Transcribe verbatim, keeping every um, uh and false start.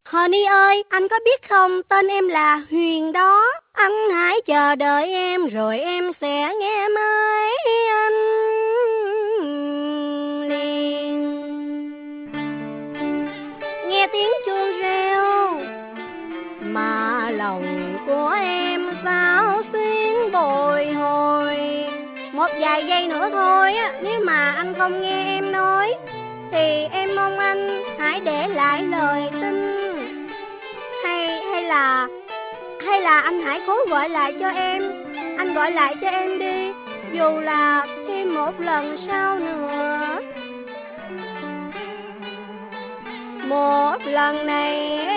Honey ơi, anh có biết không, tên em là Huyền đó. Anh hãy chờ đợi em rồi em sẽ nghe máy anh liền. Nghe tiếng chuông reo mà lòng của em xao xuyến bồi hồi. Một vài giây nữa thôi á, nếu mà anh không nghe em nói thì em mong anh hãy để lại lời tin. Hay hay là hay là anh hãy cố gọi lại cho em. Anh gọi lại cho em đi, dù là thêm một lần sau nữa. Một lần này